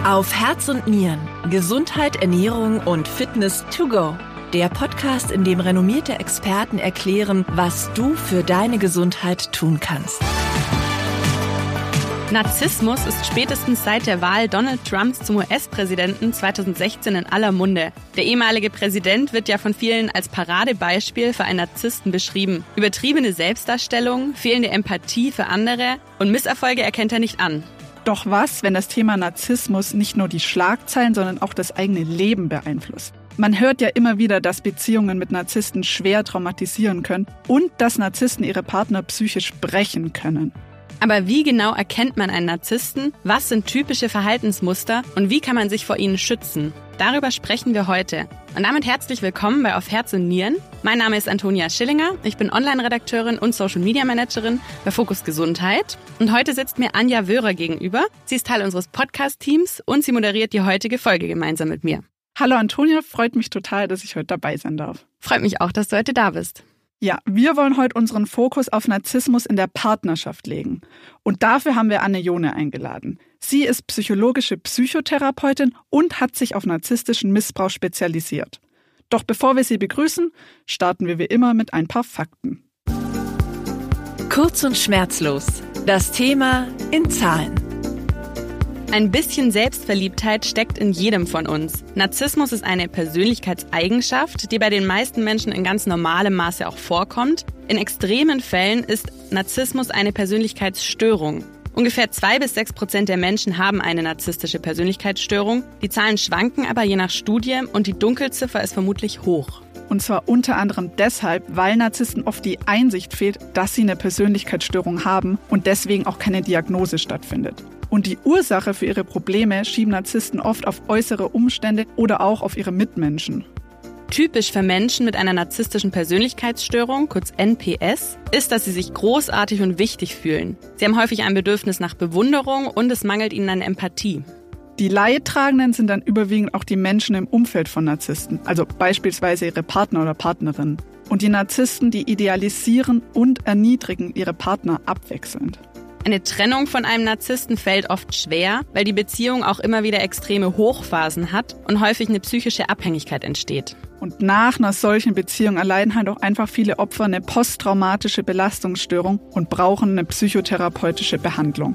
Auf Herz und Nieren. Gesundheit, Ernährung und Fitness to go. Der Podcast, in dem renommierte Experten erklären, was du für deine Gesundheit tun kannst. Narzissmus ist spätestens seit der Wahl Donald Trumps zum US-Präsidenten 2016 in aller Munde. Der ehemalige Präsident wird ja von vielen als Paradebeispiel für einen Narzissten beschrieben. Übertriebene Selbstdarstellung, fehlende Empathie für andere und Misserfolge erkennt er nicht an. Doch was, wenn das Thema Narzissmus nicht nur die Schlagzeilen, sondern auch das eigene Leben beeinflusst? Man hört ja immer wieder, dass Beziehungen mit Narzissten schwer traumatisieren können und dass Narzissten ihre Partner psychisch brechen können. Aber wie genau erkennt man einen Narzissten? Was sind typische Verhaltensmuster und wie kann man sich vor ihnen schützen? Darüber sprechen wir heute. Und damit herzlich willkommen bei Auf Herz und Nieren. Mein Name ist Antonia Schillinger. Ich bin Online-Redakteurin und Social-Media-Managerin bei Fokus Gesundheit. Und heute sitzt mir Anja Wöhrer gegenüber. Sie ist Teil unseres Podcast-Teams und sie moderiert die heutige Folge gemeinsam mit mir. Hallo Antonia, freut mich total, dass ich heute dabei sein darf. Freut mich auch, dass du heute da bist. Ja, wir wollen heute unseren Fokus auf Narzissmus in der Partnerschaft legen. Und dafür haben wir Anne Jone eingeladen. Sie ist psychologische Psychotherapeutin und hat sich auf narzisstischen Missbrauch spezialisiert. Doch bevor wir sie begrüßen, starten wir wie immer mit ein paar Fakten. Kurz und schmerzlos. Das Thema in Zahlen. Ein bisschen Selbstverliebtheit steckt in jedem von uns. Narzissmus ist eine Persönlichkeitseigenschaft, die bei den meisten Menschen in ganz normalem Maße auch vorkommt. In extremen Fällen ist Narzissmus eine Persönlichkeitsstörung. Ungefähr 2-6% der Menschen haben eine narzisstische Persönlichkeitsstörung. Die Zahlen schwanken aber je nach Studie und die Dunkelziffer ist vermutlich hoch. Und zwar unter anderem deshalb, weil Narzissten oft die Einsicht fehlt, dass sie eine Persönlichkeitsstörung haben und deswegen auch keine Diagnose stattfindet. Und die Ursache für ihre Probleme schieben Narzissten oft auf äußere Umstände oder auch auf ihre Mitmenschen. Typisch für Menschen mit einer narzisstischen Persönlichkeitsstörung, kurz NPS, ist, dass sie sich großartig und wichtig fühlen. Sie haben häufig ein Bedürfnis nach Bewunderung und es mangelt ihnen an Empathie. Die Leidtragenden sind dann überwiegend auch die Menschen im Umfeld von Narzissten, also beispielsweise ihre Partner oder Partnerinnen. Und die Narzissten, die idealisieren und erniedrigen ihre Partner abwechselnd. Eine Trennung von einem Narzissten fällt oft schwer, weil die Beziehung auch immer wieder extreme Hochphasen hat und häufig eine psychische Abhängigkeit entsteht. Und nach einer solchen Beziehung erleiden halt auch einfach viele Opfer eine posttraumatische Belastungsstörung und brauchen eine psychotherapeutische Behandlung.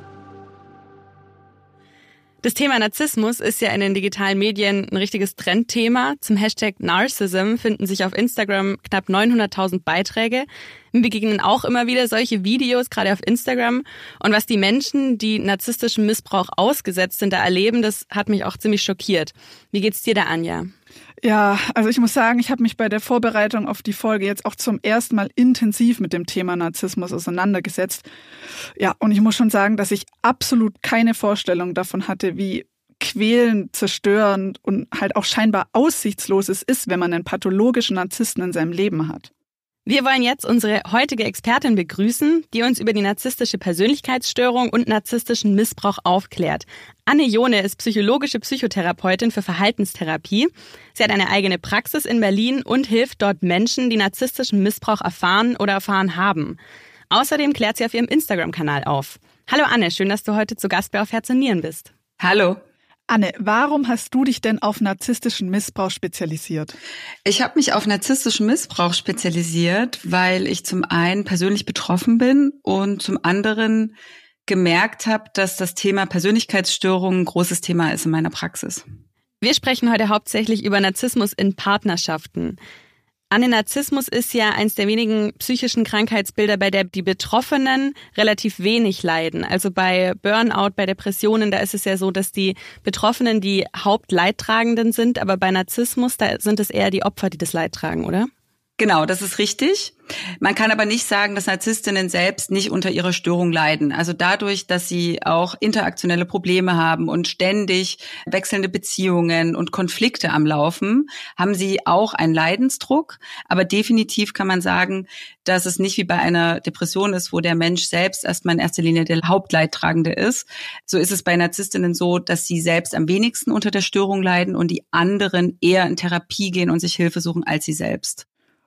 Das Thema Narzissmus ist ja in den digitalen Medien ein richtiges Trendthema. Zum Hashtag Narcissism finden sich auf Instagram knapp 900.000 Beiträge. Mir begegnen auch immer wieder solche Videos, gerade auf Instagram. Und was die Menschen, die narzisstischem Missbrauch ausgesetzt sind, da erleben, das hat mich auch ziemlich schockiert. Wie geht's dir da, Anja? Ja, also ich muss sagen, ich habe mich bei der Vorbereitung auf die Folge jetzt auch zum ersten Mal intensiv mit dem Thema Narzissmus auseinandergesetzt. Ja, und ich muss schon sagen, dass ich absolut keine Vorstellung davon hatte, wie quälend, zerstörend und halt auch scheinbar aussichtslos es ist, wenn man einen pathologischen Narzissten in seinem Leben hat. Wir wollen jetzt unsere heutige Expertin begrüßen, die uns über die narzisstische Persönlichkeitsstörung und narzisstischen Missbrauch aufklärt. Anne Jone ist psychologische Psychotherapeutin für Verhaltenstherapie. Sie hat eine eigene Praxis in Berlin und hilft dort Menschen, die narzisstischen Missbrauch erfahren oder erfahren haben. Außerdem klärt sie auf ihrem Instagram-Kanal auf. Hallo Anne, schön, dass du heute zu Gast bei Auf Herz und Nieren bist. Hallo. Anne, warum hast du dich denn auf narzisstischen Missbrauch spezialisiert? Ich habe mich auf narzisstischen Missbrauch spezialisiert, weil ich zum einen persönlich betroffen bin und zum anderen gemerkt habe, dass das Thema Persönlichkeitsstörungen ein großes Thema ist in meiner Praxis. Wir sprechen heute hauptsächlich über Narzissmus in Partnerschaften. Anne, Narzissmus ist ja eins der wenigen psychischen Krankheitsbilder, bei der die Betroffenen relativ wenig leiden. Also bei Burnout, bei Depressionen, da ist es ja so, dass die Betroffenen die Hauptleidtragenden sind, aber bei Narzissmus, da sind es eher die Opfer, die das Leid tragen, oder? Genau, das ist richtig. Man kann aber nicht sagen, dass Narzisstinnen selbst nicht unter ihrer Störung leiden. Also dadurch, dass sie auch interaktionelle Probleme haben und ständig wechselnde Beziehungen und Konflikte am Laufen, haben sie auch einen Leidensdruck. Aber definitiv kann man sagen, dass es nicht wie bei einer Depression ist, wo der Mensch selbst erstmal in erster Linie der Hauptleidtragende ist. So ist es bei Narzisstinnen so, dass sie selbst am wenigsten unter der Störung leiden und die anderen eher in Therapie gehen und sich Hilfe suchen als sie selbst.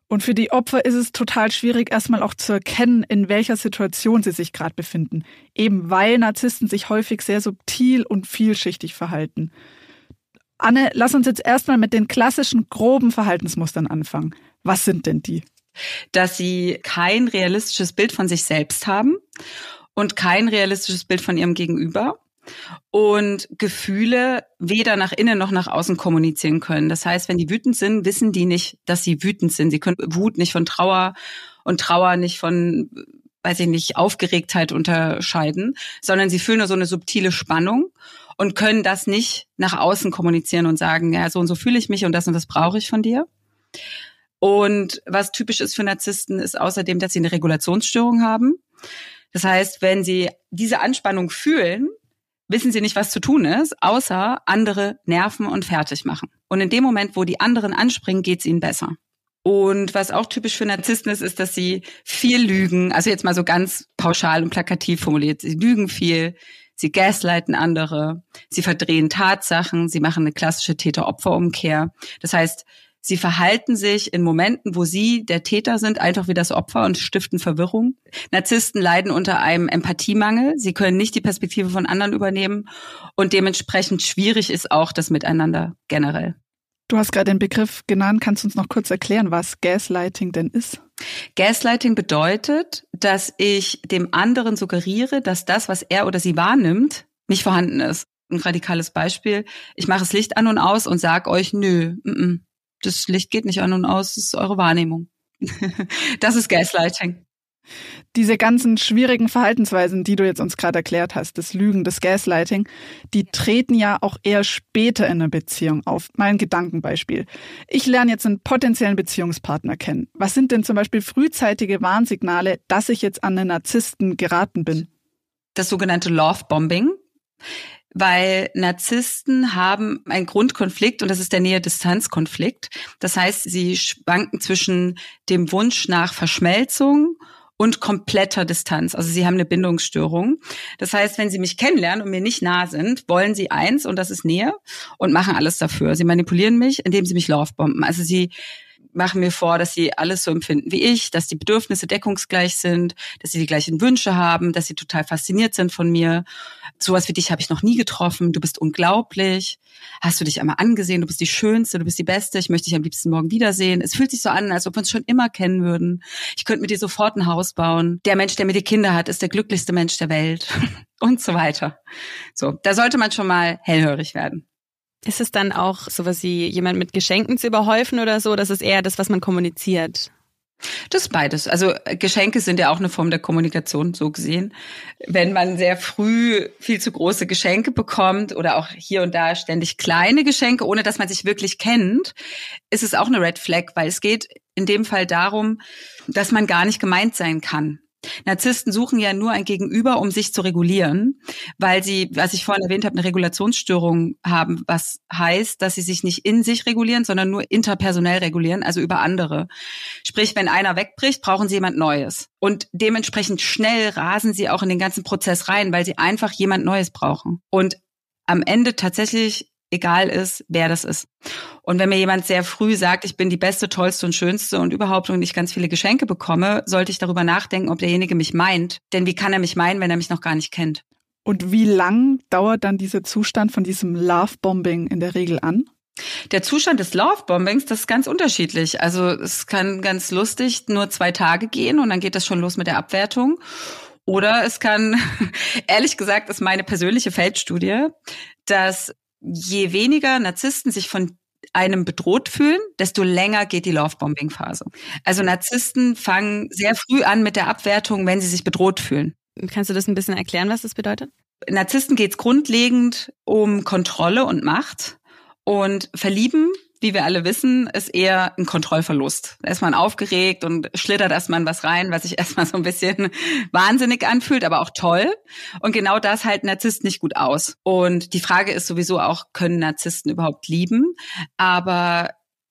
Und für die Opfer ist es total schwierig, erstmal auch zu erkennen, in welcher Situation sie sich gerade befinden. Eben weil Narzissten sich häufig sehr subtil und vielschichtig verhalten. Anne, lass uns jetzt erstmal mit den klassischen groben Verhaltensmustern anfangen. Was sind denn die? Dass sie kein realistisches Bild von sich selbst haben und kein realistisches Bild von ihrem Gegenüber und Gefühle weder nach innen noch nach außen kommunizieren können. Das heißt, wenn die wütend sind, wissen die nicht, dass sie wütend sind. Sie können Wut nicht von Trauer und Trauer nicht von, weiß ich nicht, Aufgeregtheit unterscheiden, sondern sie fühlen nur so eine subtile Spannung und können das nicht nach außen kommunizieren und sagen, ja, so und so fühle ich mich und das brauche ich von dir. Und was typisch ist für Narzissten, ist außerdem, dass sie eine Regulationsstörung haben. Das heißt, wenn sie diese Anspannung fühlen, wissen sie nicht, was zu tun ist, außer andere nerven und fertig machen. Und in dem Moment, wo die anderen anspringen, geht es ihnen besser. Und was auch typisch für Narzissten ist, dass sie viel lügen. Also jetzt mal so ganz pauschal und plakativ formuliert. Sie lügen viel, sie gaslighten andere, sie verdrehen Tatsachen, sie machen eine klassische Täter-Opfer-Umkehr. Das heißt, sie verhalten sich in Momenten, wo sie der Täter sind, einfach wie das Opfer und stiften Verwirrung. Narzissten leiden unter einem Empathiemangel. Sie können nicht die Perspektive von anderen übernehmen und dementsprechend schwierig ist auch das Miteinander generell. Du hast gerade den Begriff genannt. Kannst du uns noch kurz erklären, was Gaslighting denn ist? Gaslighting bedeutet, dass ich dem anderen suggeriere, dass das, was er oder sie wahrnimmt, nicht vorhanden ist. Ein radikales Beispiel. Ich mache das Licht an und aus und sage euch, nö, das Licht geht nicht an und aus, das ist eure Wahrnehmung. Das ist Gaslighting. Diese ganzen schwierigen Verhaltensweisen, die du jetzt uns gerade erklärt hast, das Lügen, das Gaslighting, die treten ja auch eher später in einer Beziehung auf. Mal ein Gedankenbeispiel. Ich lerne jetzt einen potenziellen Beziehungspartner kennen. Was sind denn zum Beispiel frühzeitige Warnsignale, dass ich jetzt an einen Narzissten geraten bin? Das sogenannte Love-Bombing. Weil Narzissten haben einen Grundkonflikt und das ist der Nähe-Distanz-Konflikt. Das heißt, sie schwanken zwischen dem Wunsch nach Verschmelzung und kompletter Distanz. Also sie haben eine Bindungsstörung. Das heißt, wenn sie mich kennenlernen und mir nicht nah sind, wollen sie eins und das ist Nähe und machen alles dafür. Sie manipulieren mich, indem sie mich lovebomben. Also sie machen mir vor, dass sie alles so empfinden wie ich, dass die Bedürfnisse deckungsgleich sind, dass sie die gleichen Wünsche haben, dass sie total fasziniert sind von mir. Sowas wie dich habe ich noch nie getroffen, du bist unglaublich, hast du dich einmal angesehen, du bist die Schönste, du bist die Beste, ich möchte dich am liebsten morgen wiedersehen. Es fühlt sich so an, als ob wir uns schon immer kennen würden. Ich könnte mit dir sofort ein Haus bauen. Der Mensch, der mit dir Kinder hat, ist der glücklichste Mensch der Welt und so weiter. So, da sollte man schon mal hellhörig werden. Ist es dann auch sowas wie jemand mit Geschenken zu überhäufen oder so? Das ist eher das, was man kommuniziert. Das ist beides. Also Geschenke sind ja auch eine Form der Kommunikation, so gesehen. Wenn man sehr früh viel zu große Geschenke bekommt oder auch hier und da ständig kleine Geschenke, ohne dass man sich wirklich kennt, ist es auch eine Red Flag, weil es geht in dem Fall darum, dass man gar nicht gemeint sein kann. Narzissten suchen ja nur ein Gegenüber, um sich zu regulieren, weil sie, was ich vorhin erwähnt habe, eine Regulationsstörung haben, was heißt, dass sie sich nicht in sich regulieren, sondern nur interpersonell regulieren, also über andere. Sprich, wenn einer wegbricht, brauchen sie jemand Neues. Und dementsprechend schnell rasen sie auch in den ganzen Prozess rein, weil sie einfach jemand Neues brauchen. Und am Ende tatsächlich egal ist, wer das ist. Und wenn mir jemand sehr früh sagt, ich bin die Beste, Tollste und Schönste und überhaupt und ich ganz viele Geschenke bekomme, sollte ich darüber nachdenken, ob derjenige mich meint. Denn wie kann er mich meinen, wenn er mich noch gar nicht kennt? Und wie lang dauert dann dieser Zustand von diesem Love-Bombing in der Regel an? Der Zustand des Love-Bombings, das ist ganz unterschiedlich. Also es kann ganz lustig nur 2 Tage gehen und dann geht das schon los mit der Abwertung. Oder es kann, ehrlich gesagt, ist meine persönliche Feldstudie, dass je weniger Narzissten sich von einem bedroht fühlen, desto länger geht die Love-Bombing-Phase. Also Narzissten fangen sehr früh an mit der Abwertung, wenn sie sich bedroht fühlen. Kannst du das ein bisschen erklären, was das bedeutet? Narzissten geht es grundlegend um Kontrolle und Macht. Und Verlieben, wie wir alle wissen, ist eher ein Kontrollverlust. Da ist man aufgeregt und schlittert erstmal in was rein, was sich erstmal so ein bisschen wahnsinnig anfühlt, aber auch toll. Und genau das halten Narzissten nicht gut aus. Und die Frage ist sowieso auch, können Narzissten überhaupt lieben? Aber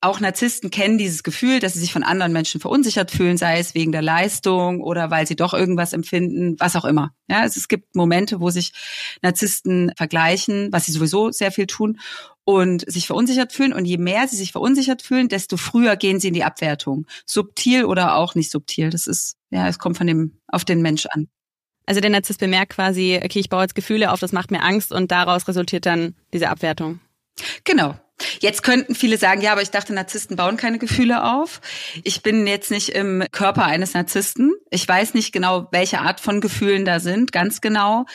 auch Narzissten kennen dieses Gefühl, dass sie sich von anderen Menschen verunsichert fühlen, sei es wegen der Leistung oder weil sie doch irgendwas empfinden, was auch immer. Ja, also es gibt Momente, wo sich Narzissten vergleichen, was sie sowieso sehr viel tun und sich verunsichert fühlen. Und je mehr sie sich verunsichert fühlen, desto früher gehen sie in die Abwertung. Subtil oder auch nicht subtil. Das ist, ja, es kommt auf den Mensch an. Also der Narzisst bemerkt quasi, okay, ich baue jetzt Gefühle auf, das macht mir Angst und daraus resultiert dann diese Abwertung. Genau. Jetzt könnten viele sagen, ja, aber ich dachte, Narzissten bauen keine Gefühle auf. Ich bin jetzt nicht im Körper eines Narzissten. Ich weiß nicht genau, welche Art von Gefühlen da sind, ganz genau.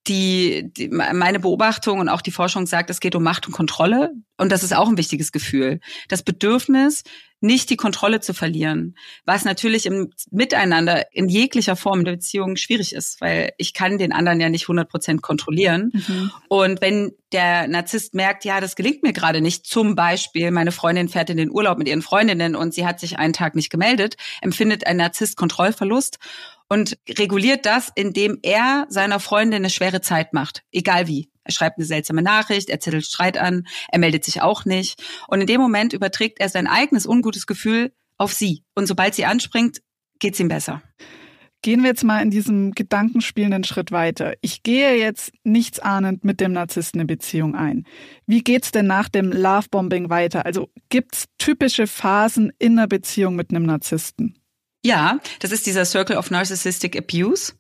Meine Beobachtung und auch die Forschung sagt, es geht um Macht und Kontrolle. Und das ist auch ein wichtiges Gefühl. Das Bedürfnis, nicht die Kontrolle zu verlieren. Was natürlich im Miteinander in jeglicher Form der Beziehung schwierig ist, weil ich kann den anderen ja nicht 100% kontrollieren. Mhm. Und wenn der Narzisst merkt, ja, das gelingt mir gerade nicht, zum Beispiel meine Freundin fährt in den Urlaub mit ihren Freundinnen und sie hat sich einen Tag nicht gemeldet, empfindet ein Narzisst Kontrollverlust und reguliert das, indem er seiner Freundin eine schwere Zeit macht, egal wie. Er schreibt eine seltsame Nachricht, er zettelt Streit an, er meldet sich auch nicht. Und in dem Moment überträgt er sein eigenes ungutes Gefühl auf sie. Und sobald sie anspringt, geht's ihm besser. Gehen wir jetzt mal in diesem gedankenspielenden Schritt weiter. Ich gehe jetzt nichtsahnend mit dem Narzissten eine Beziehung ein. Wie geht's denn nach dem Lovebombing weiter? Also gibt's typische Phasen in einer Beziehung mit einem Narzissten? Ja, das ist dieser Circle of Narcissistic Abuse,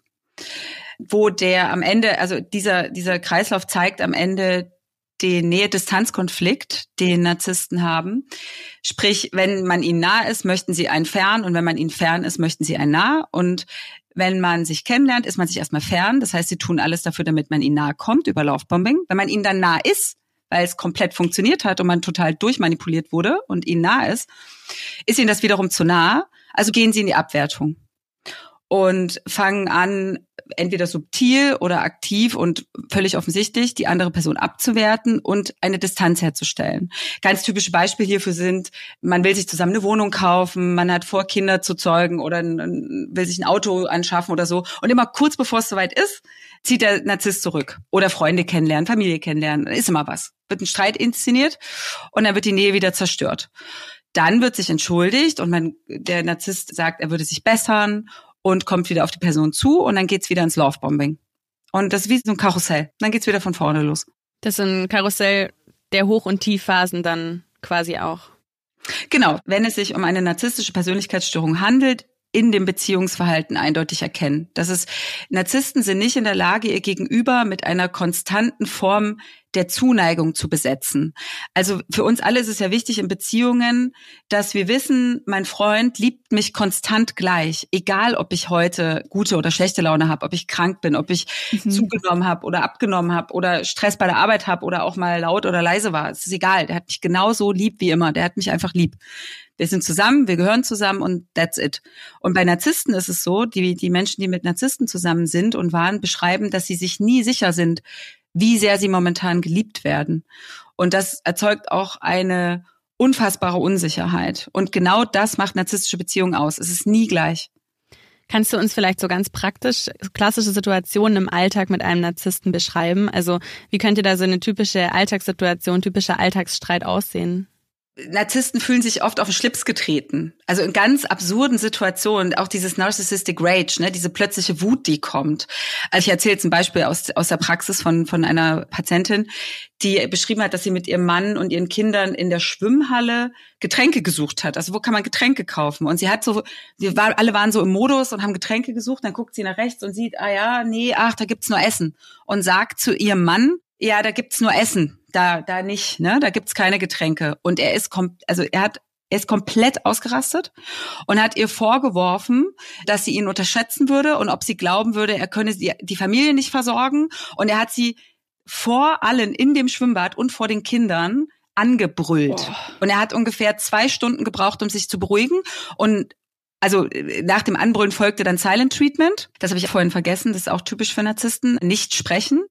wo der am Ende, also dieser Kreislauf zeigt am Ende den Nähe-Distanz-Konflikt, den Narzissten haben. Sprich, wenn man ihnen nah ist, möchten sie einen fern und wenn man ihnen fern ist, möchten sie einen nah. Und wenn man sich kennenlernt, ist man sich erstmal fern. Das heißt, sie tun alles dafür, damit man ihnen nahe kommt über Lovebombing. Wenn man ihnen dann nah ist, weil es komplett funktioniert hat und man total durchmanipuliert wurde und ihnen nah ist ihnen das wiederum zu nah. Also gehen sie in die Abwertung und fangen an, entweder subtil oder aktiv und völlig offensichtlich die andere Person abzuwerten und eine Distanz herzustellen. Ganz typische Beispiele hierfür sind, man will sich zusammen eine Wohnung kaufen, man hat vor, Kinder zu zeugen oder will sich ein Auto anschaffen oder so. Und immer kurz bevor es soweit ist, zieht der Narzisst zurück. Oder Freunde kennenlernen, Familie kennenlernen, da ist immer was. Wird ein Streit inszeniert und dann wird die Nähe wieder zerstört. Dann wird sich entschuldigt und der Narzisst sagt, er würde sich bessern und kommt wieder auf die Person zu und dann geht's wieder ins Lovebombing. Und das ist wie so ein Karussell. Dann geht's wieder von vorne los. Das ist ein Karussell der Hoch- und Tiefphasen dann quasi auch. Genau. Wenn es sich um eine narzisstische Persönlichkeitsstörung handelt, in dem Beziehungsverhalten eindeutig erkennen. Narzissten sind nicht in der Lage, ihr Gegenüber mit einer konstanten Form der Zuneigung zu besetzen. Also für uns alle ist es ja wichtig in Beziehungen, dass wir wissen, mein Freund liebt mich konstant gleich, egal ob ich heute gute oder schlechte Laune habe, ob ich krank bin, ob ich zugenommen habe oder abgenommen habe oder Stress bei der Arbeit habe oder auch mal laut oder leise war. Es ist egal, der hat mich genauso lieb wie immer, der hat mich einfach lieb. Wir sind zusammen, wir gehören zusammen und that's it. Und bei Narzissten ist es so, die Menschen, die mit Narzissten zusammen sind und waren, beschreiben, dass sie sich nie sicher sind, wie sehr sie momentan geliebt werden. Und das erzeugt auch eine unfassbare Unsicherheit. Und genau das macht narzisstische Beziehungen aus. Es ist nie gleich. Kannst du uns vielleicht so ganz praktisch klassische Situationen im Alltag mit einem Narzissten beschreiben? Also wie könnte da so eine typische Alltagssituation, typischer Alltagsstreit aussehen? Narzissten fühlen sich oft auf den Schlips getreten. Also in ganz absurden Situationen, auch dieses Narcissistic Rage, ne, diese plötzliche Wut, die kommt. Also ich erzähle zum Beispiel aus der Praxis von einer Patientin, die beschrieben hat, dass sie mit ihrem Mann und ihren Kindern in der Schwimmhalle Getränke gesucht hat. Also wo kann man Getränke kaufen? Und alle waren so im Modus und haben Getränke gesucht. Dann guckt sie nach rechts und sieht, da gibt's nur Essen. Und sagt zu ihrem Mann, ja, da gibt's nur Essen. Da nicht, ne? Da gibt's keine Getränke. Und er ist komplett ausgerastet und hat ihr vorgeworfen, dass sie ihn unterschätzen würde und ob sie glauben würde, er könne die Familie nicht versorgen. Und er hat sie vor allen in dem Schwimmbad und vor den Kindern angebrüllt. Und er hat ungefähr 2 Stunden gebraucht, um sich zu beruhigen. Und also nach dem Anbrüllen folgte dann Silent Treatment. Das habe ich vorhin vergessen. Das ist auch typisch für Narzissten. Nicht sprechen.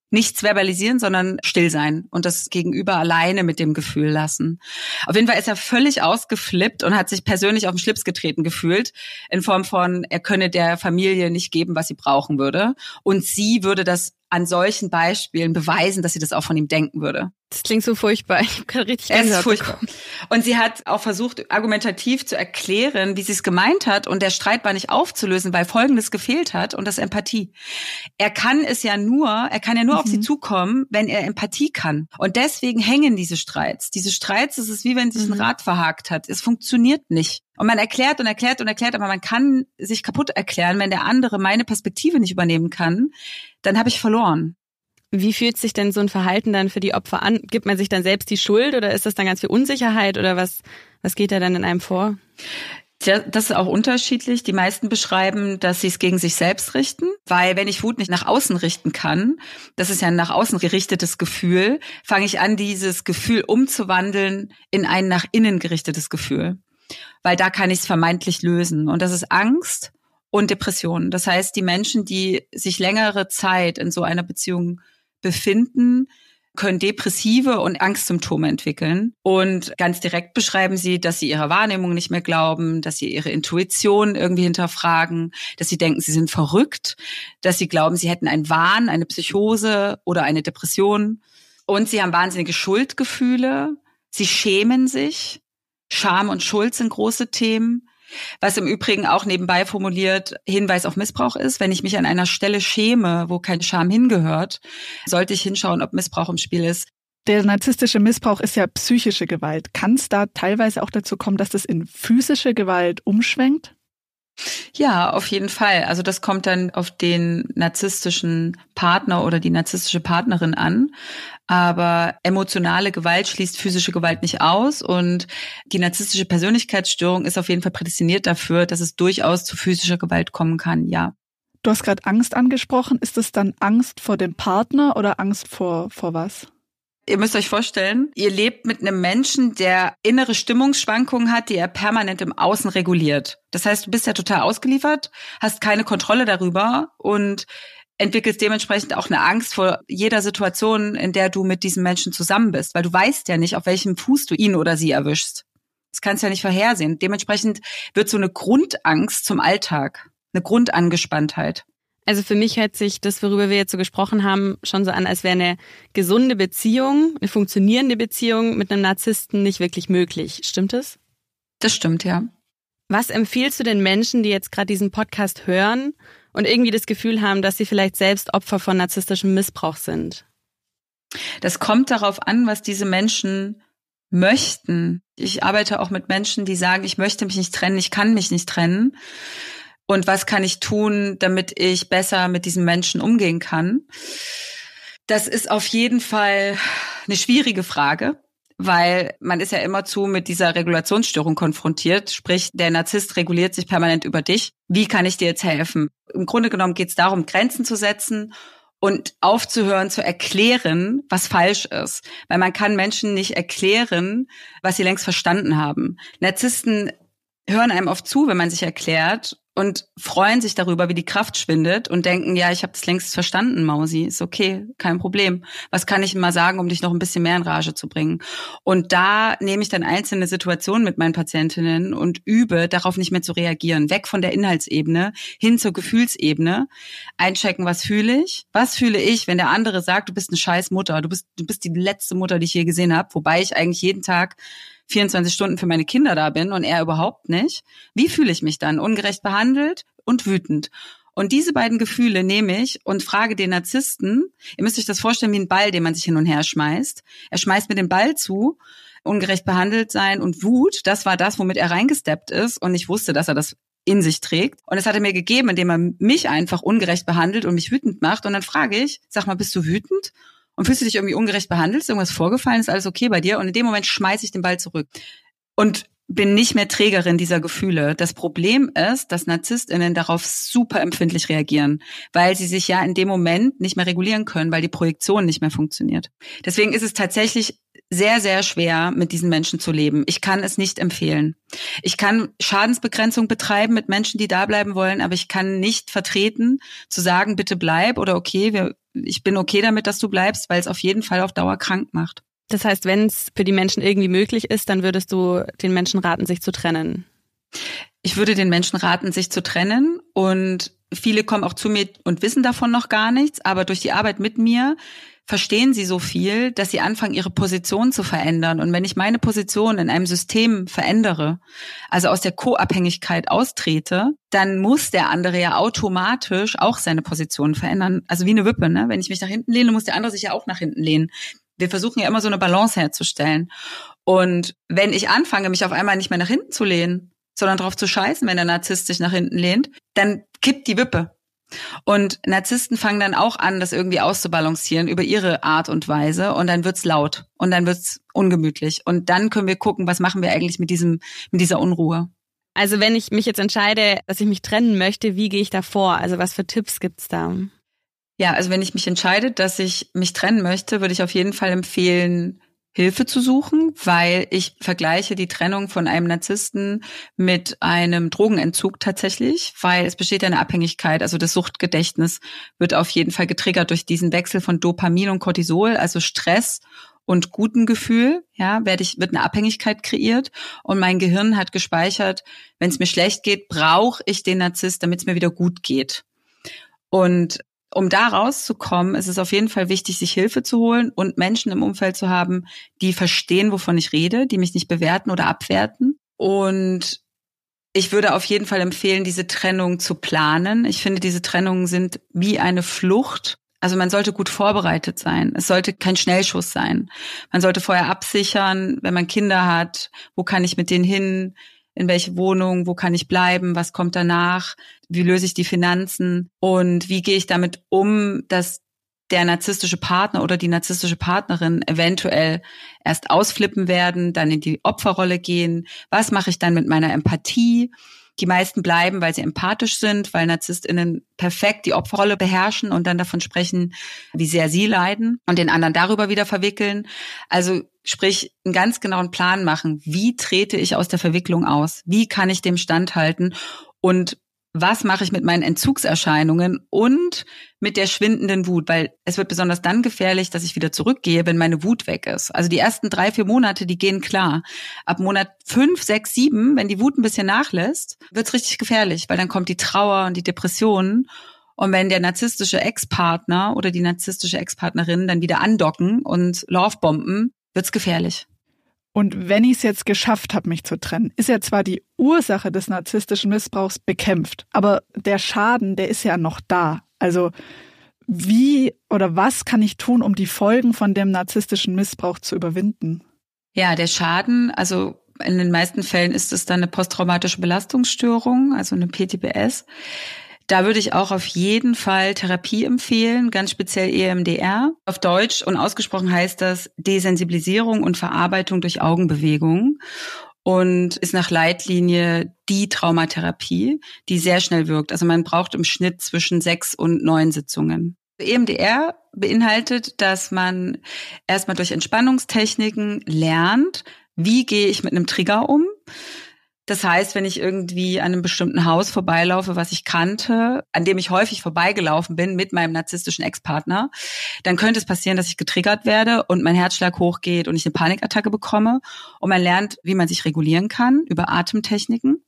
Nichts verbalisieren, sondern still sein und das Gegenüber alleine mit dem Gefühl lassen. Auf jeden Fall ist er völlig ausgeflippt und hat sich persönlich auf den Schlips getreten gefühlt, in Form von, er könne der Familie nicht geben, was sie brauchen würde. Und sie würde das an solchen Beispielen beweisen, dass sie das auch von ihm denken würde. Das klingt so furchtbar. Ich habe gerade richtig Es ist Gänsehaut furchtbar. bekommen. Und sie hat auch versucht, argumentativ zu erklären, wie sie es gemeint hat. Und der Streit war nicht aufzulösen, weil Folgendes gefehlt hat, und das Empathie. Er kann ja nur auf sie zukommen, wenn er Empathie kann. Und deswegen hängen diese Streits. Diese Streits, es ist wie wenn sich ein Rad verhakt hat. Es funktioniert nicht. Und man erklärt und erklärt und erklärt, aber man kann sich kaputt erklären, wenn der andere meine Perspektive nicht übernehmen kann, dann habe ich verloren. Wie fühlt sich denn so ein Verhalten dann für die Opfer an? Gibt man sich dann selbst die Schuld oder ist das dann ganz viel Unsicherheit oder was geht da dann in einem vor? Tja, das ist auch unterschiedlich. Die meisten beschreiben, dass sie es gegen sich selbst richten, weil wenn ich Wut nicht nach außen richten kann, das ist ja ein nach außen gerichtetes Gefühl, fange ich an, dieses Gefühl umzuwandeln in ein nach innen gerichtetes Gefühl, weil da kann ich es vermeintlich lösen. Und das ist Angst und Depression. Das heißt, die Menschen, die sich längere Zeit in so einer Beziehung befinden, können depressive und Angstsymptome entwickeln. Und ganz direkt beschreiben sie, dass sie ihrer Wahrnehmung nicht mehr glauben, dass sie ihre Intuition irgendwie hinterfragen, dass sie denken, sie sind verrückt, dass sie glauben, sie hätten einen Wahn, eine Psychose oder eine Depression. Und sie haben wahnsinnige Schuldgefühle. Sie schämen sich. Scham und Schuld sind große Themen. Was im Übrigen auch nebenbei formuliert Hinweis auf Missbrauch ist. Wenn ich mich an einer Stelle schäme, wo kein Scham hingehört, sollte ich hinschauen, ob Missbrauch im Spiel ist. Der narzisstische Missbrauch ist ja psychische Gewalt. Kann es da teilweise auch dazu kommen, dass das in physische Gewalt umschwenkt? Ja, auf jeden Fall. Also das kommt dann auf den narzisstischen Partner oder die narzisstische Partnerin an. Aber emotionale Gewalt schließt physische Gewalt nicht aus. Und die narzisstische Persönlichkeitsstörung ist auf jeden Fall prädestiniert dafür, dass es durchaus zu physischer Gewalt kommen kann, ja. Du hast gerade Angst angesprochen. Ist es dann Angst vor dem Partner oder Angst vor was? Ihr müsst euch vorstellen, ihr lebt mit einem Menschen, der innere Stimmungsschwankungen hat, die er permanent im Außen reguliert. Das heißt, du bist ja total ausgeliefert, hast keine Kontrolle darüber und entwickelst dementsprechend auch eine Angst vor jeder Situation, in der du mit diesem Menschen zusammen bist, weil du weißt ja nicht, auf welchem Fuß du ihn oder sie erwischst. Das kannst du ja nicht vorhersehen. Dementsprechend wird so eine Grundangst zum Alltag, eine Grundangespanntheit. Also für mich hört sich das, worüber wir jetzt so gesprochen haben, schon so an, als wäre eine gesunde Beziehung, eine funktionierende Beziehung mit einem Narzissten nicht wirklich möglich. Stimmt es? Das stimmt, ja. Was empfiehlst du den Menschen, die jetzt gerade diesen Podcast hören und irgendwie das Gefühl haben, dass sie vielleicht selbst Opfer von narzisstischem Missbrauch sind? Das kommt darauf an, was diese Menschen möchten. Ich arbeite auch mit Menschen, die sagen, ich möchte mich nicht trennen, ich kann mich nicht trennen. Und was kann ich tun, damit ich besser mit diesem Menschen umgehen kann? Das ist auf jeden Fall eine schwierige Frage, weil man ist ja immerzu mit dieser Regulationsstörung konfrontiert. Sprich, der Narzisst reguliert sich permanent über dich. Wie kann ich dir jetzt helfen? Im Grunde genommen geht es darum, Grenzen zu setzen und aufzuhören zu erklären, was falsch ist. Weil man kann Menschen nicht erklären, was sie längst verstanden haben. Narzissten hören einem oft zu, wenn man sich erklärt und freuen sich darüber, wie die Kraft schwindet und denken, ja, ich habe das längst verstanden, Mausi, ist okay, kein Problem. Was kann ich mal sagen, um dich noch ein bisschen mehr in Rage zu bringen? Und da nehme ich dann einzelne Situationen mit meinen Patientinnen und übe, darauf nicht mehr zu reagieren. Weg von der Inhaltsebene hin zur Gefühlsebene. Einchecken, was fühle ich? Was fühle ich, wenn der andere sagt, du bist eine scheiß Mutter, du bist die letzte Mutter, die ich je gesehen habe, wobei ich eigentlich jeden Tag 24 Stunden für meine Kinder da bin und er überhaupt nicht. Wie fühle ich mich dann? Ungerecht behandelt und wütend. Und diese beiden Gefühle nehme ich und frage den Narzissten, ihr müsst euch das vorstellen wie ein Ball, den man sich hin und her schmeißt. Er schmeißt mir den Ball zu, ungerecht behandelt sein und Wut, das war das, womit er reingesteppt ist und ich wusste, dass er das in sich trägt. Und das hat er mir gegeben, indem er mich einfach ungerecht behandelt und mich wütend macht. Und dann frage ich, sag mal, bist du wütend? Und fühlst du dich irgendwie ungerecht behandelt? Ist irgendwas vorgefallen? Ist alles okay bei dir? Und in dem Moment schmeiße ich den Ball zurück und bin nicht mehr Trägerin dieser Gefühle. Das Problem ist, dass NarzisstInnen darauf super empfindlich reagieren, weil sie sich ja in dem Moment nicht mehr regulieren können, weil die Projektion nicht mehr funktioniert. Deswegen ist es tatsächlich sehr, sehr schwer, mit diesen Menschen zu leben. Ich kann es nicht empfehlen. Ich kann Schadensbegrenzung betreiben mit Menschen, die da bleiben wollen, aber ich kann nicht vertreten, zu sagen, bitte bleib oder okay, wir ich bin okay damit, dass du bleibst, weil es auf jeden Fall auf Dauer krank macht. Das heißt, wenn es für die Menschen irgendwie möglich ist, dann würdest du den Menschen raten, sich zu trennen? Ich würde den Menschen raten, sich zu trennen, und viele kommen auch zu mir und wissen davon noch gar nichts, aber durch die Arbeit mit mir verstehen sie so viel, dass sie anfangen, ihre Position zu verändern. Und wenn ich meine Position in einem System verändere, also aus der Co-Abhängigkeit austrete, dann muss der andere ja automatisch auch seine Position verändern. Also wie eine Wippe, ne? Wenn ich mich nach hinten lehne, muss der andere sich ja auch nach hinten lehnen. Wir versuchen ja immer so eine Balance herzustellen. Und wenn ich anfange, mich auf einmal nicht mehr nach hinten zu lehnen, sondern drauf zu scheißen, wenn der Narzisst sich nach hinten lehnt, dann kippt die Wippe. Und Narzissten fangen dann auch an, das irgendwie auszubalancieren über ihre Art und Weise, und dann wird's laut und dann wird's ungemütlich. Und dann können wir gucken, was machen wir eigentlich mit dieser Unruhe. Also wenn ich mich jetzt entscheide, dass ich mich trennen möchte, wie gehe ich da vor? Also was für Tipps gibt's da? Ja, also wenn ich mich entscheide, dass ich mich trennen möchte, würde ich auf jeden Fall empfehlen, Hilfe zu suchen, weil ich vergleiche die Trennung von einem Narzissten mit einem Drogenentzug tatsächlich, weil es besteht ja eine Abhängigkeit, also das Suchtgedächtnis wird auf jeden Fall getriggert durch diesen Wechsel von Dopamin und Cortisol, also Stress und guten Gefühl, ja, wird eine Abhängigkeit kreiert, und mein Gehirn hat gespeichert, wenn es mir schlecht geht, brauche ich den Narzisst, damit es mir wieder gut geht. Und um da rauszukommen, ist es auf jeden Fall wichtig, sich Hilfe zu holen und Menschen im Umfeld zu haben, die verstehen, wovon ich rede, die mich nicht bewerten oder abwerten. Und ich würde auf jeden Fall empfehlen, diese Trennung zu planen. Ich finde, diese Trennungen sind wie eine Flucht. Also man sollte gut vorbereitet sein. Es sollte kein Schnellschuss sein. Man sollte vorher absichern, wenn man Kinder hat, wo kann ich mit denen hin? In welche Wohnung, wo kann ich bleiben, was kommt danach, wie löse ich die Finanzen und wie gehe ich damit um, dass der narzisstische Partner oder die narzisstische Partnerin eventuell erst ausflippen werden, dann in die Opferrolle gehen. Was mache ich dann mit meiner Empathie? Die meisten bleiben, weil sie empathisch sind, weil NarzisstInnen perfekt die Opferrolle beherrschen und dann davon sprechen, wie sehr sie leiden und den anderen darüber wieder verwickeln. Also sprich, einen ganz genauen Plan machen. Wie trete ich aus der Verwicklung aus? Wie kann ich dem standhalten? Und was mache ich mit meinen Entzugserscheinungen und mit der schwindenden Wut? Weil es wird besonders dann gefährlich, dass ich wieder zurückgehe, wenn meine Wut weg ist. Also die ersten 3-4 Monate, die gehen klar. Ab Monat 5, 6, 7, wenn die Wut ein bisschen nachlässt, wird's richtig gefährlich, weil dann kommt die Trauer und die Depression. Und wenn der narzisstische Ex-Partner oder die narzisstische Ex-Partnerin dann wieder andocken und Lovebomben, wird's gefährlich. Und wenn ich es jetzt geschafft habe, mich zu trennen, ist ja zwar die Ursache des narzisstischen Missbrauchs bekämpft, aber der Schaden, der ist ja noch da. Also wie oder was kann ich tun, um die Folgen von dem narzisstischen Missbrauch zu überwinden? Ja, der Schaden, also in den meisten Fällen ist es dann eine posttraumatische Belastungsstörung, also eine PTBS. Da würde ich auch auf jeden Fall Therapie empfehlen, ganz speziell EMDR. Auf Deutsch und ausgesprochen heißt das Desensibilisierung und Verarbeitung durch Augenbewegung und ist nach Leitlinie die Traumatherapie, die sehr schnell wirkt. Also man braucht im Schnitt zwischen 6 und 9 Sitzungen. EMDR beinhaltet, dass man erstmal durch Entspannungstechniken lernt, wie gehe ich mit einem Trigger um. Das heißt, wenn ich irgendwie an einem bestimmten Haus vorbeilaufe, was ich kannte, an dem ich häufig vorbeigelaufen bin mit meinem narzisstischen Ex-Partner, dann könnte es passieren, dass ich getriggert werde und mein Herzschlag hochgeht und ich eine Panikattacke bekomme. Und man lernt, wie man sich regulieren kann über Atemtechniken.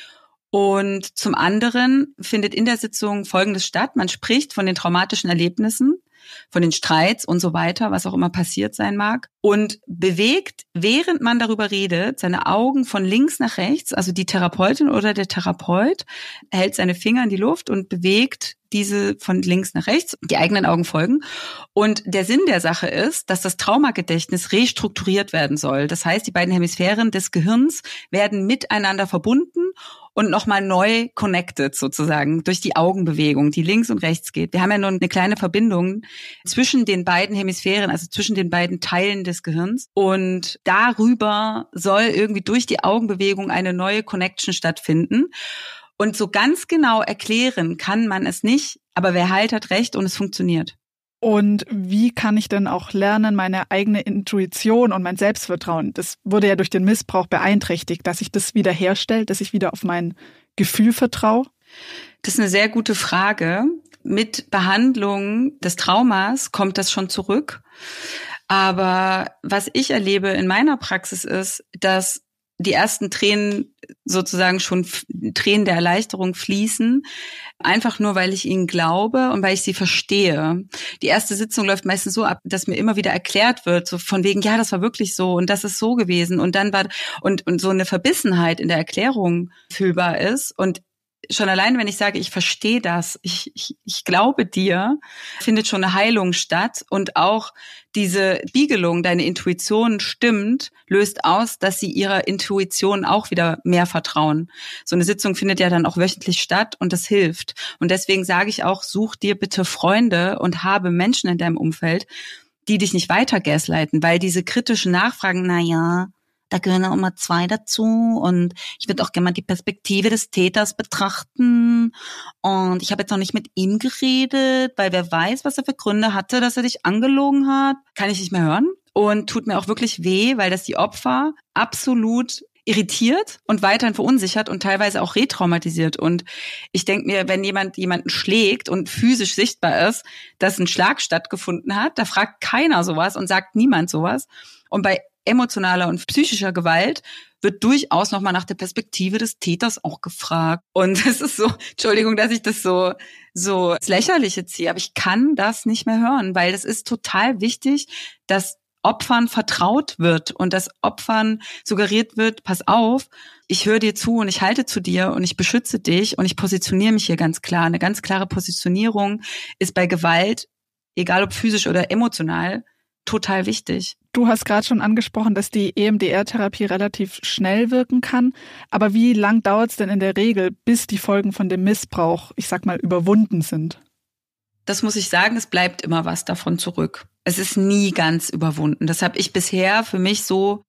Und zum anderen findet in der Sitzung Folgendes statt. Man spricht von den traumatischen Erlebnissen, von den Streits und so weiter, was auch immer passiert sein mag, und bewegt, während man darüber redet, seine Augen von links nach rechts, also die Therapeutin oder der Therapeut hält seine Finger in die Luft und bewegt diese von links nach rechts, die eigenen Augen folgen. Und der Sinn der Sache ist, dass das Traumagedächtnis restrukturiert werden soll. Das heißt, die beiden Hemisphären des Gehirns werden miteinander verbunden und nochmal neu connected sozusagen durch die Augenbewegung, die links und rechts geht. Wir haben ja nur eine kleine Verbindung zwischen den beiden Hemisphären, also zwischen den beiden Teilen des Gehirns. Und darüber soll irgendwie durch die Augenbewegung eine neue Connection stattfinden. Und so ganz genau erklären kann man es nicht, aber wer heilt, hat recht und es funktioniert. Und wie kann ich denn auch lernen, meine eigene Intuition und mein Selbstvertrauen, das wurde ja durch den Missbrauch beeinträchtigt, dass ich das wieder herstelle, dass ich wieder auf mein Gefühl vertraue? Das ist eine sehr gute Frage. mit Behandlung des Traumas kommt das schon zurück. Aber was ich erlebe in meiner Praxis ist, dass die ersten Tränen sozusagen schon Tränen der Erleichterung fließen, einfach nur, weil ich ihnen glaube und weil ich sie verstehe. Die erste Sitzung läuft meistens so ab, dass mir immer wieder erklärt wird, so von wegen, ja, das war wirklich so und das ist so gewesen und dann war und so eine Verbissenheit in der Erklärung fühlbar ist und schon allein, wenn ich sage, ich verstehe das, ich glaube dir, findet schon eine Heilung statt und auch diese Spiegelung, deine Intuition stimmt, löst aus, dass sie ihrer Intuition auch wieder mehr vertrauen. So eine Sitzung findet ja dann auch wöchentlich statt und das hilft. Und deswegen sage ich auch, such dir bitte Freunde und habe Menschen in deinem Umfeld, die dich nicht weiter gaslighten, weil diese kritischen Nachfragen, da gehören auch immer 2 dazu und ich würde auch gerne mal die Perspektive des Täters betrachten und ich habe jetzt noch nicht mit ihm geredet, weil wer weiß, was er für Gründe hatte, dass er dich angelogen hat, kann ich nicht mehr hören und tut mir auch wirklich weh, weil das die Opfer absolut irritiert und weiterhin verunsichert und teilweise auch retraumatisiert. Und ich denke mir, wenn jemand jemanden schlägt und physisch sichtbar ist, dass ein Schlag stattgefunden hat, da fragt keiner sowas und sagt niemand sowas. Und bei emotionaler und psychischer Gewalt wird durchaus nochmal nach der Perspektive des Täters auch gefragt. Und es ist so, Entschuldigung, dass ich das so ins Lächerliche ziehe, aber ich kann das nicht mehr hören, weil es ist total wichtig, dass Opfern vertraut wird und dass Opfern suggeriert wird, pass auf, ich höre dir zu und ich halte zu dir und ich beschütze dich und ich positioniere mich hier ganz klar. Eine ganz klare Positionierung ist bei Gewalt, egal ob physisch oder emotional, total wichtig. Du hast gerade schon angesprochen, dass die EMDR-Therapie relativ schnell wirken kann. Aber wie lang dauert es denn in der Regel, bis die Folgen von dem Missbrauch, ich sag mal, überwunden sind? Das muss ich sagen, es bleibt immer was davon zurück. Es ist nie ganz überwunden. Das habe ich bisher für mich so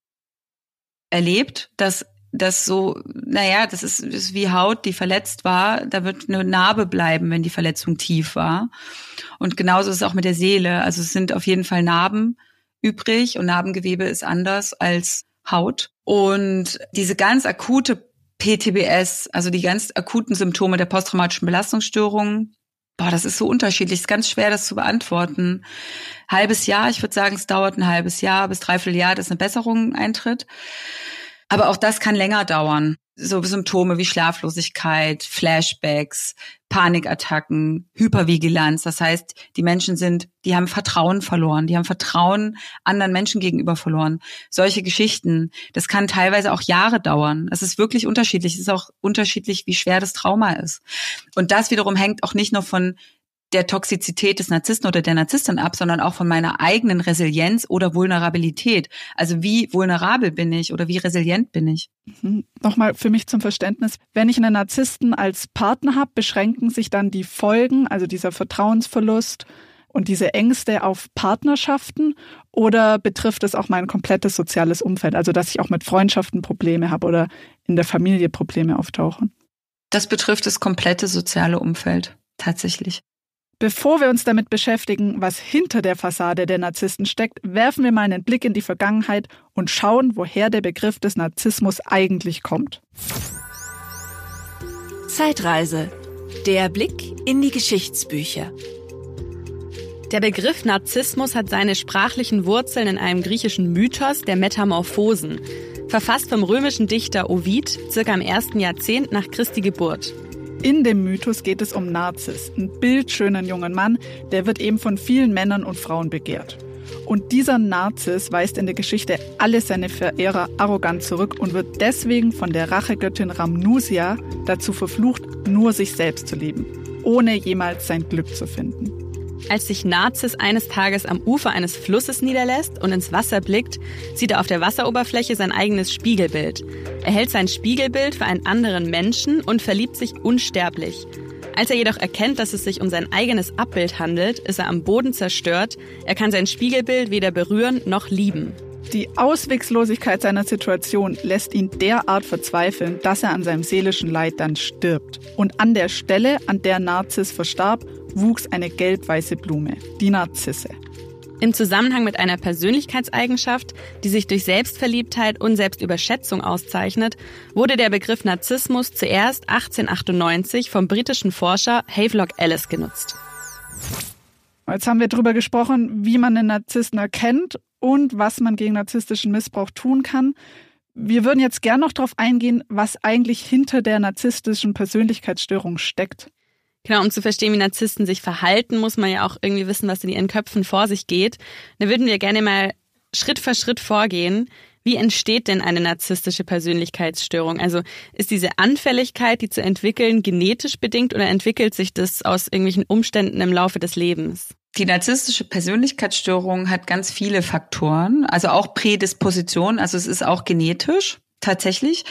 erlebt, dass das so, das ist wie Haut, die verletzt war. Da wird eine Narbe bleiben, wenn die Verletzung tief war. Und genauso ist es auch mit der Seele. Also es sind auf jeden Fall Narben übrig und Narbengewebe ist anders als Haut. Und diese ganz akute PTBS, also die ganz akuten Symptome der posttraumatischen Belastungsstörung, das ist so unterschiedlich. Es ist ganz schwer, das zu beantworten. Halbes Jahr, ich würde sagen, es dauert ein halbes Jahr bis 3/4 Jahr, dass eine Besserung eintritt. Aber auch das kann länger dauern. So Symptome wie Schlaflosigkeit, Flashbacks, Panikattacken, Hypervigilanz. Das heißt, die Menschen die haben Vertrauen verloren. Die haben Vertrauen anderen Menschen gegenüber verloren. Solche Geschichten, das kann teilweise auch Jahre dauern. Es ist wirklich unterschiedlich. Es ist auch unterschiedlich, wie schwer das Trauma ist. Und das wiederum hängt auch nicht nur von der Toxizität des Narzissten oder der Narzisstin ab, sondern auch von meiner eigenen Resilienz oder Vulnerabilität. Also wie vulnerabel bin ich oder wie resilient bin ich? Nochmal für mich zum Verständnis. Wenn ich einen Narzissten als Partner habe, beschränken sich dann die Folgen, also dieser Vertrauensverlust und diese Ängste auf Partnerschaften oder betrifft es auch mein komplettes soziales Umfeld? Also dass ich auch mit Freundschaften Probleme habe oder in der Familie Probleme auftauchen? Das betrifft das komplette soziale Umfeld, tatsächlich. Bevor wir uns damit beschäftigen, was hinter der Fassade der Narzissten steckt, werfen wir mal einen Blick in die Vergangenheit und schauen, woher der Begriff des Narzissmus eigentlich kommt. Zeitreise. Der Blick in die Geschichtsbücher. Der Begriff Narzissmus hat seine sprachlichen Wurzeln in einem griechischen Mythos der Metamorphosen, verfasst vom römischen Dichter Ovid, circa im 1. Jahrzehnt nach Christi Geburt. In dem Mythos geht es um Narziss, einen bildschönen jungen Mann, der wird eben von vielen Männern und Frauen begehrt. Und dieser Narziss weist in der Geschichte alle seine Verehrer arrogant zurück und wird deswegen von der Rachegöttin Rhamnusia dazu verflucht, nur sich selbst zu lieben, ohne jemals sein Glück zu finden. Als sich Narziss eines Tages am Ufer eines Flusses niederlässt und ins Wasser blickt, sieht er auf der Wasseroberfläche sein eigenes Spiegelbild. Er hält sein Spiegelbild für einen anderen Menschen und verliebt sich unsterblich. Als er jedoch erkennt, dass es sich um sein eigenes Abbild handelt, ist er am Boden zerstört. Er kann sein Spiegelbild weder berühren noch lieben. Die Ausweglosigkeit seiner Situation lässt ihn derart verzweifeln, dass er an seinem seelischen Leid dann stirbt. Und an der Stelle, an der Narziss verstarb, wuchs eine gelb-weiße Blume, die Narzisse. Im Zusammenhang mit einer Persönlichkeitseigenschaft, die sich durch Selbstverliebtheit und Selbstüberschätzung auszeichnet, wurde der Begriff Narzissmus zuerst 1898 vom britischen Forscher Havelock Ellis genutzt. Jetzt haben wir darüber gesprochen, wie man einen Narzissten erkennt und was man gegen narzisstischen Missbrauch tun kann. Wir würden jetzt gern noch darauf eingehen, was eigentlich hinter der narzisstischen Persönlichkeitsstörung steckt. Genau, um zu verstehen, wie Narzissten sich verhalten, muss man ja auch irgendwie wissen, was in ihren Köpfen vor sich geht. Da würden wir gerne mal Schritt für Schritt vorgehen. Wie entsteht denn eine narzisstische Persönlichkeitsstörung? Also ist diese Anfälligkeit, die zu entwickeln, genetisch bedingt oder entwickelt sich das aus irgendwelchen Umständen im Laufe des Lebens? Die narzisstische Persönlichkeitsstörung hat ganz viele Faktoren, also auch Prädisposition, also es ist auch genetisch tatsächlich.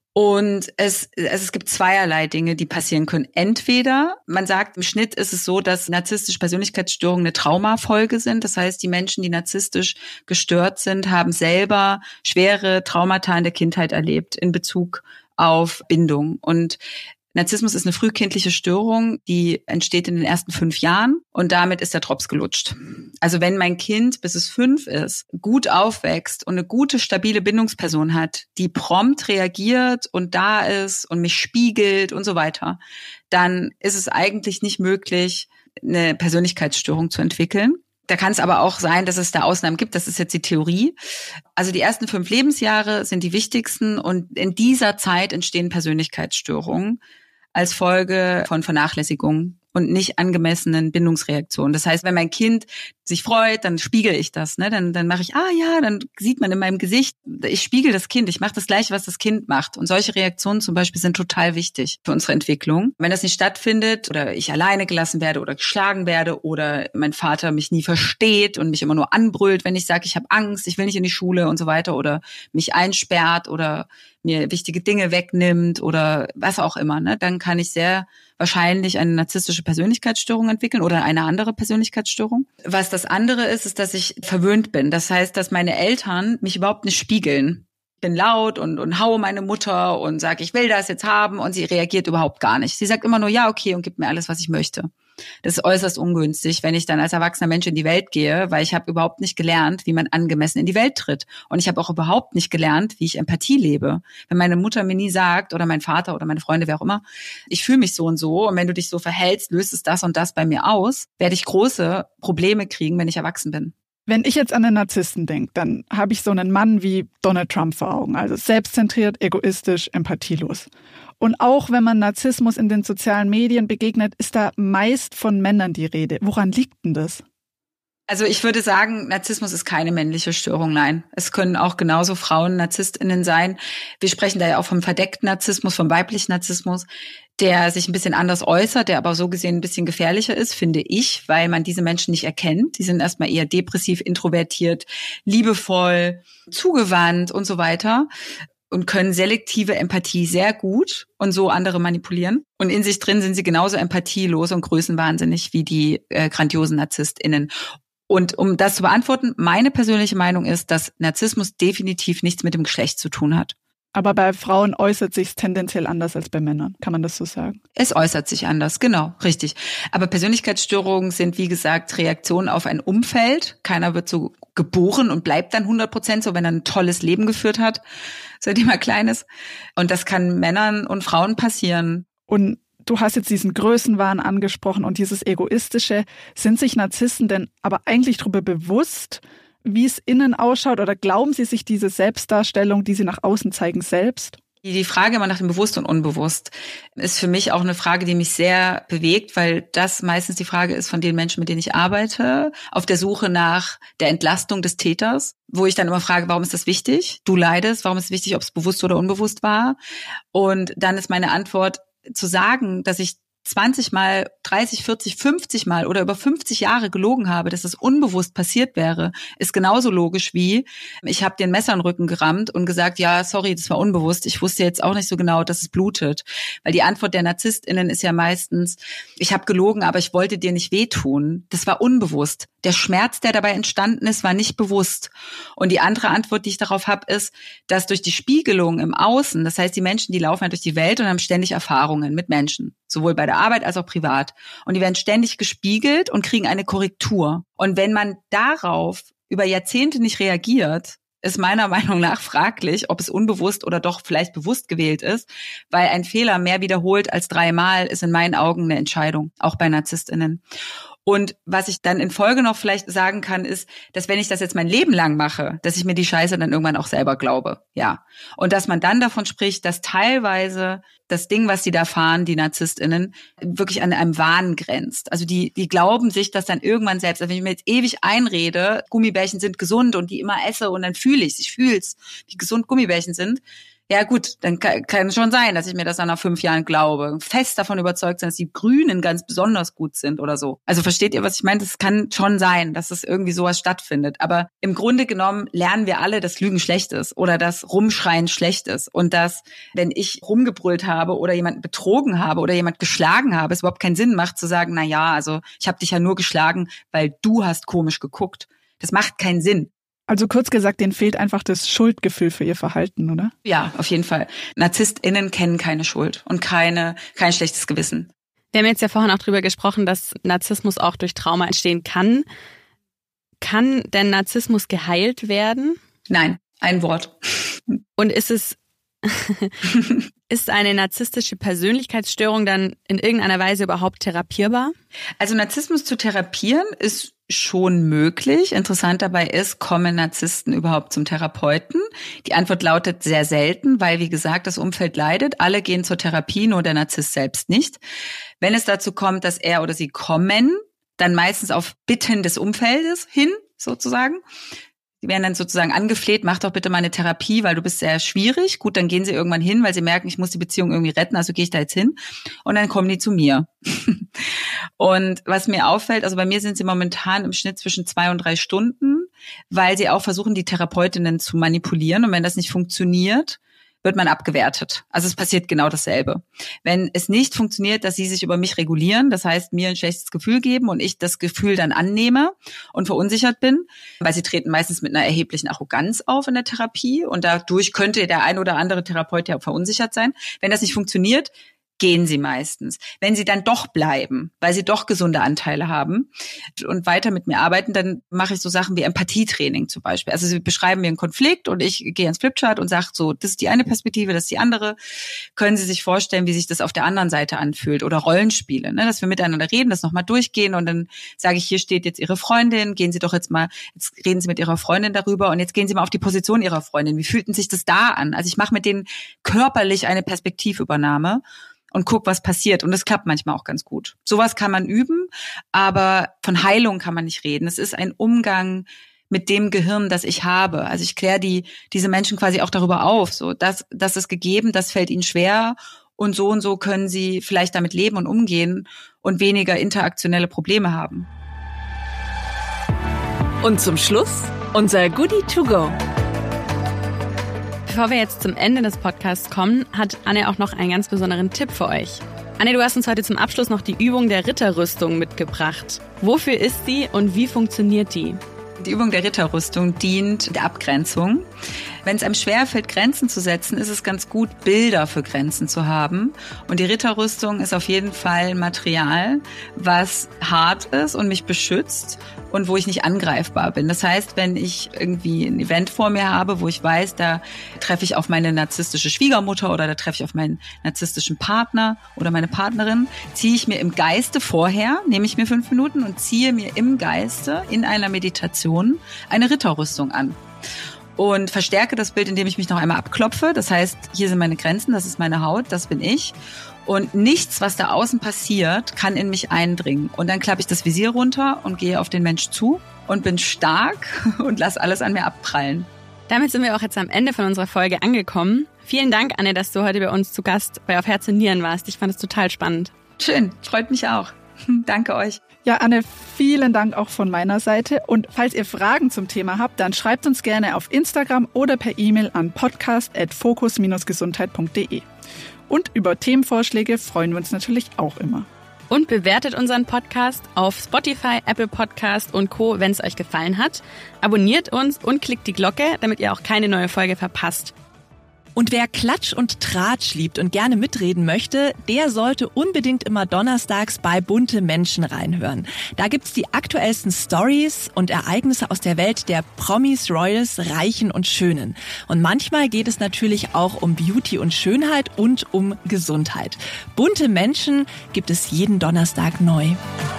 Und es gibt zweierlei Dinge, die passieren können. Entweder, man sagt, im Schnitt ist es so, dass narzisstische Persönlichkeitsstörungen eine Traumafolge sind. Das heißt, die Menschen, die narzisstisch gestört sind, haben selber schwere Traumata in der Kindheit erlebt in Bezug auf Bindung. Und Narzissmus ist eine frühkindliche Störung, die entsteht in den ersten 5 Jahren und damit ist der Drops gelutscht. Also wenn mein Kind, bis es 5 ist, gut aufwächst und eine gute, stabile Bindungsperson hat, die prompt reagiert und da ist und mich spiegelt und so weiter, dann ist es eigentlich nicht möglich, eine Persönlichkeitsstörung zu entwickeln. Da kann es aber auch sein, dass es da Ausnahmen gibt. Das ist jetzt die Theorie. Also die ersten 5 Lebensjahre sind die wichtigsten und in dieser Zeit entstehen Persönlichkeitsstörungen als Folge von Vernachlässigung und nicht angemessenen Bindungsreaktionen. Das heißt, wenn mein Kind sich freut, dann spiegel ich das, ne? Dann mache ich, dann sieht man in meinem Gesicht, ich spiegel das Kind, ich mache das Gleiche, was das Kind macht. Und solche Reaktionen zum Beispiel sind total wichtig für unsere Entwicklung. Wenn das nicht stattfindet oder ich alleine gelassen werde oder geschlagen werde oder mein Vater mich nie versteht und mich immer nur anbrüllt, wenn ich sage, ich habe Angst, ich will nicht in die Schule und so weiter oder mich einsperrt oder mir wichtige Dinge wegnimmt oder was auch immer, ne? Dann kann ich sehr wahrscheinlich eine narzisstische Persönlichkeitsstörung entwickeln oder eine andere Persönlichkeitsstörung. Was das andere ist, dass ich verwöhnt bin. Das heißt, dass meine Eltern mich überhaupt nicht spiegeln. Ich bin laut und haue meine Mutter und sage, ich will das jetzt haben und sie reagiert überhaupt gar nicht. Sie sagt immer nur, ja, okay und gibt mir alles, was ich möchte. Das ist äußerst ungünstig, wenn ich dann als erwachsener Mensch in die Welt gehe, weil ich habe überhaupt nicht gelernt, wie man angemessen in die Welt tritt. Und ich habe auch überhaupt nicht gelernt, wie ich Empathie lebe. Wenn meine Mutter mir nie sagt, oder mein Vater oder meine Freunde, wer auch immer, ich fühle mich so und wenn du dich so verhältst, löst es das und das bei mir aus, werde ich große Probleme kriegen, wenn ich erwachsen bin. Wenn ich jetzt an einen Narzissten denke, dann habe ich so einen Mann wie Donald Trump vor Augen. Also selbstzentriert, egoistisch, empathielos. Und auch wenn man Narzissmus in den sozialen Medien begegnet, ist da meist von Männern die Rede. Woran liegt denn das? Also ich würde sagen, Narzissmus ist keine männliche Störung, nein. Es können auch genauso Frauen NarzisstInnen sein. Wir sprechen da ja auch vom verdeckten Narzissmus, vom weiblichen Narzissmus, der sich ein bisschen anders äußert, der aber so gesehen ein bisschen gefährlicher ist, finde ich, weil man diese Menschen nicht erkennt. Die sind erstmal eher depressiv, introvertiert, liebevoll, zugewandt und so weiter und können selektive Empathie sehr gut und so andere manipulieren. Und in sich drin sind sie genauso empathielos und größenwahnsinnig wie die grandiosen NarzisstInnen. Und um das zu beantworten, meine persönliche Meinung ist, dass Narzissmus definitiv nichts mit dem Geschlecht zu tun hat. Aber bei Frauen äußert sich es tendenziell anders als bei Männern. Kann man das so sagen? Es äußert sich anders, genau, richtig. Aber Persönlichkeitsstörungen sind, wie gesagt, Reaktionen auf ein Umfeld. Keiner wird so geboren und bleibt dann 100% so, wenn er ein tolles Leben geführt hat, seitdem er klein ist. Und das kann Männern und Frauen passieren. Und du hast jetzt diesen Größenwahn angesprochen und dieses Egoistische. Sind sich Narzissten denn aber eigentlich darüber bewusst, wie es innen ausschaut, oder glauben sie sich diese Selbstdarstellung, die sie nach außen zeigen, selbst? Die Frage immer nach dem Bewusst und Unbewusst ist für mich auch eine Frage, die mich sehr bewegt, weil das meistens die Frage ist von den Menschen, mit denen ich arbeite, auf der Suche nach der Entlastung des Täters, wo ich dann immer frage, warum ist das wichtig? Du leidest, warum ist es wichtig, ob es bewusst oder unbewusst war? Und dann ist meine Antwort zu sagen, dass ich 20 Mal, 30, 40, 50 Mal oder über 50 Jahre gelogen habe, dass es unbewusst passiert wäre, ist genauso logisch wie, ich habe dir ein Messer in den Rücken gerammt und gesagt, ja, sorry, das war unbewusst, ich wusste jetzt auch nicht so genau, dass es blutet. Weil die Antwort der NarzisstInnen ist ja meistens, ich habe gelogen, aber ich wollte dir nicht wehtun. Das war unbewusst. Der Schmerz, der dabei entstanden ist, war nicht bewusst. Und die andere Antwort, die ich darauf habe, ist, dass durch die Spiegelung im Außen, das heißt, die Menschen, die laufen halt durch die Welt und haben ständig Erfahrungen mit Menschen, sowohl bei der Arbeit als auch privat. Und die werden ständig gespiegelt und kriegen eine Korrektur. Und wenn man darauf über Jahrzehnte nicht reagiert, ist meiner Meinung nach fraglich, ob es unbewusst oder doch vielleicht bewusst gewählt ist, weil ein Fehler mehr wiederholt als 3-mal ist in meinen Augen eine Entscheidung, auch bei NarzisstInnen. Und was ich dann in Folge noch vielleicht sagen kann, ist, dass wenn ich das jetzt mein Leben lang mache, dass ich mir die Scheiße dann irgendwann auch selber glaube. Ja. Und dass man dann davon spricht, dass teilweise das Ding, was die da fahren, die NarzisstInnen, wirklich an einem Wahn grenzt. Also die glauben sich das dann irgendwann selbst. Also wenn ich mir jetzt ewig einrede, Gummibärchen sind gesund und die immer esse und dann fühle ich fühl's, wie gesund Gummibärchen sind. Ja gut, dann kann schon sein, dass ich mir das dann nach 5 Jahren glaube. Fest davon überzeugt sein, dass die Grünen ganz besonders gut sind oder so. Also versteht ihr, was ich meine? Das kann schon sein, dass es irgendwie sowas stattfindet. Aber im Grunde genommen lernen wir alle, dass Lügen schlecht ist oder dass Rumschreien schlecht ist. Und dass, wenn ich rumgebrüllt habe oder jemanden betrogen habe oder jemand geschlagen habe, es überhaupt keinen Sinn macht zu sagen, na ja, also ich habe dich ja nur geschlagen, weil du hast komisch geguckt. Das macht keinen Sinn. Also kurz gesagt, denen fehlt einfach das Schuldgefühl für ihr Verhalten, oder? Ja, auf jeden Fall. NarzisstInnen kennen keine Schuld und kein schlechtes Gewissen. Wir haben jetzt ja vorhin auch drüber gesprochen, dass Narzissmus auch durch Trauma entstehen kann. Kann denn Narzissmus geheilt werden? Nein, ein Wort. Und ist eine narzisstische Persönlichkeitsstörung dann in irgendeiner Weise überhaupt therapierbar? Also Narzissmus zu therapieren ist schon möglich. Interessant dabei ist, kommen Narzissten überhaupt zum Therapeuten? Die Antwort lautet sehr selten, weil, wie gesagt, das Umfeld leidet. Alle gehen zur Therapie, nur der Narzisst selbst nicht. Wenn es dazu kommt, dass er oder sie kommen, dann meistens auf Bitten des Umfeldes hin, sozusagen. Die werden dann sozusagen angefleht, mach doch bitte mal eine Therapie, weil du bist sehr schwierig. Gut, dann gehen sie irgendwann hin, weil sie merken, ich muss die Beziehung irgendwie retten, also gehe ich da jetzt hin. Und dann kommen die zu mir. Und was mir auffällt, also bei mir sind sie momentan im Schnitt zwischen 2 und 3 Stunden, weil sie auch versuchen, die Therapeutinnen zu manipulieren. Und wenn das nicht funktioniert, wird man abgewertet. Also es passiert genau dasselbe. Wenn es nicht funktioniert, dass sie sich über mich regulieren, das heißt, mir ein schlechtes Gefühl geben und ich das Gefühl dann annehme und verunsichert bin, weil sie treten meistens mit einer erheblichen Arroganz auf in der Therapie und dadurch könnte der ein oder andere Therapeut ja verunsichert sein. Wenn das nicht funktioniert, gehen sie meistens. Wenn sie dann doch bleiben, weil sie doch gesunde Anteile haben und weiter mit mir arbeiten, dann mache ich so Sachen wie Empathietraining zum Beispiel. Also sie beschreiben mir einen Konflikt und ich gehe ins Flipchart und sage so, das ist die eine Perspektive, das ist die andere. Können Sie sich vorstellen, wie sich das auf der anderen Seite anfühlt? Oder Rollenspiele, ne? Dass wir miteinander reden, das nochmal durchgehen und dann sage ich, hier steht jetzt Ihre Freundin, gehen Sie doch jetzt reden Sie mit Ihrer Freundin darüber und jetzt gehen Sie mal auf die Position Ihrer Freundin. Wie fühlten sich das da an? Also ich mache mit denen körperlich eine Perspektivübernahme und guck, was passiert. Und das klappt manchmal auch ganz gut. Sowas kann man üben, aber von Heilung kann man nicht reden. Es ist ein Umgang mit dem Gehirn, das ich habe. Also ich kläre diese Menschen quasi auch darüber auf. So, das ist gegeben, das fällt ihnen schwer und so können sie vielleicht damit leben und umgehen und weniger interaktionelle Probleme haben. Und zum Schluss unser Goodie to go. Bevor wir jetzt zum Ende des Podcasts kommen, hat Anne auch noch einen ganz besonderen Tipp für euch. Anne, du hast uns heute zum Abschluss noch die Übung der Ritterrüstung mitgebracht. Wofür ist sie und wie funktioniert die? Die Übung der Ritterrüstung dient der Abgrenzung. Wenn es einem schwerfällt, Grenzen zu setzen, ist es ganz gut, Bilder für Grenzen zu haben. Und die Ritterrüstung ist auf jeden Fall ein Material, was hart ist und mich beschützt und wo ich nicht angreifbar bin. Das heißt, wenn ich irgendwie ein Event vor mir habe, wo ich weiß, da treffe ich auf meine narzisstische Schwiegermutter oder da treffe ich auf meinen narzisstischen Partner oder meine Partnerin, ziehe ich mir im Geiste vorher, nehme ich mir 5 Minuten und ziehe mir im Geiste in einer Meditation eine Ritterrüstung an. Und verstärke das Bild, indem ich mich noch einmal abklopfe. Das heißt, hier sind meine Grenzen, das ist meine Haut, das bin ich. Und nichts, was da außen passiert, kann in mich eindringen. Und dann klappe ich das Visier runter und gehe auf den Mensch zu und bin stark und lasse alles an mir abprallen. Damit sind wir auch jetzt am Ende von unserer Folge angekommen. Vielen Dank, Anne, dass du heute bei uns zu Gast bei Auf Herz und Nieren warst. Ich fand es total spannend. Schön, freut mich auch. Danke euch. Ja, Anne, vielen Dank auch von meiner Seite. Und falls ihr Fragen zum Thema habt, dann schreibt uns gerne auf Instagram oder per E-Mail an podcast@focus-gesundheit.de. Und über Themenvorschläge freuen wir uns natürlich auch immer. Und bewertet unseren Podcast auf Spotify, Apple Podcast und Co., wenn es euch gefallen hat. Abonniert uns und klickt die Glocke, damit ihr auch keine neue Folge verpasst. Und wer Klatsch und Tratsch liebt und gerne mitreden möchte, der sollte unbedingt immer donnerstags bei Bunte Menschen reinhören. Da gibt's die aktuellsten Stories und Ereignisse aus der Welt der Promis, Royals, Reichen und Schönen. Und manchmal geht es natürlich auch um Beauty und Schönheit und um Gesundheit. Bunte Menschen gibt es jeden Donnerstag neu.